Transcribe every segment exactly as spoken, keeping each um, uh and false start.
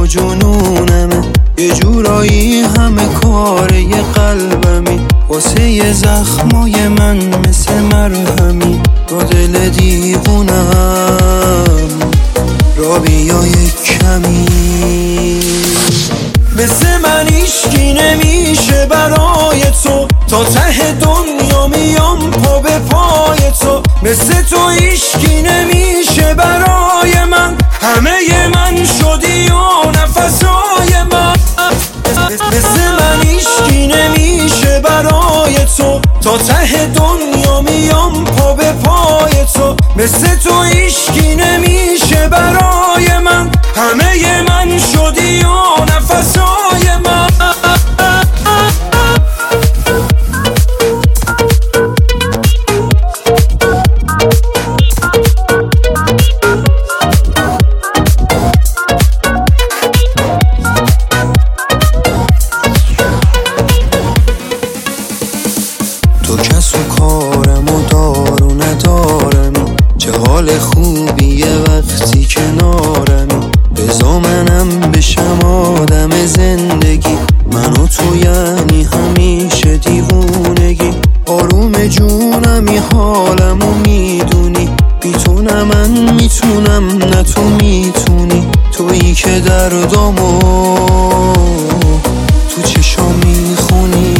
جنونمه، یه جورایی همه کار یه قلبمی، واسه یه زخمای من مثل مرهمی، با دل دیوونم را بیا یک کمی. مثل من هیچکی نمیشه برای تو، تا ته دنیا میام پا به پای تو، مثل تو هیچکی نمیشه برای من، همه من شدی و نفسای من. مثل من هیچکی نمیشه برای تو، تا ته دنیا میام پا به پای تو، مثل تو هیچکی نمیشه برای من، همه من شدی و نفسای من. تو کس و کارم و دار و ندارمی، چه حال خوبیه وقتی کنارمی، بزا منم بشم آدم زندگی، من و تو یعنی همیشه دیوونگی، آروم جونمی حالمو میدونی، بی تو نه من میتونم نه تو میتونی، تویی که دردامو تو چشام میخونی.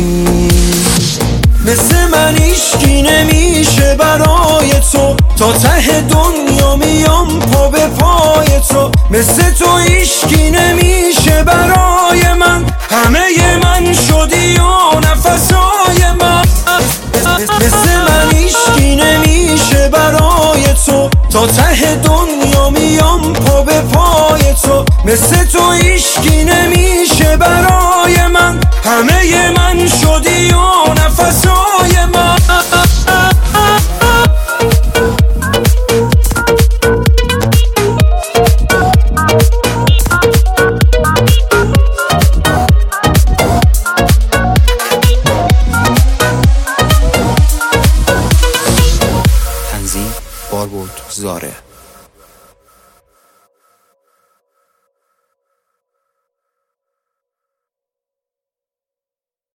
مثل من هیچکی نمیشه برای تو، تا ته دنیا میام پا به پای تو، مثل تو هیچکی نمیشه برای من، همه من شدی و نفسای من. مثل من هیچکی نمیشه برای تو، تا ته دنیا میام پا به پای تو، مثل تو هیچکی نمیشه برای من، همه من شدی و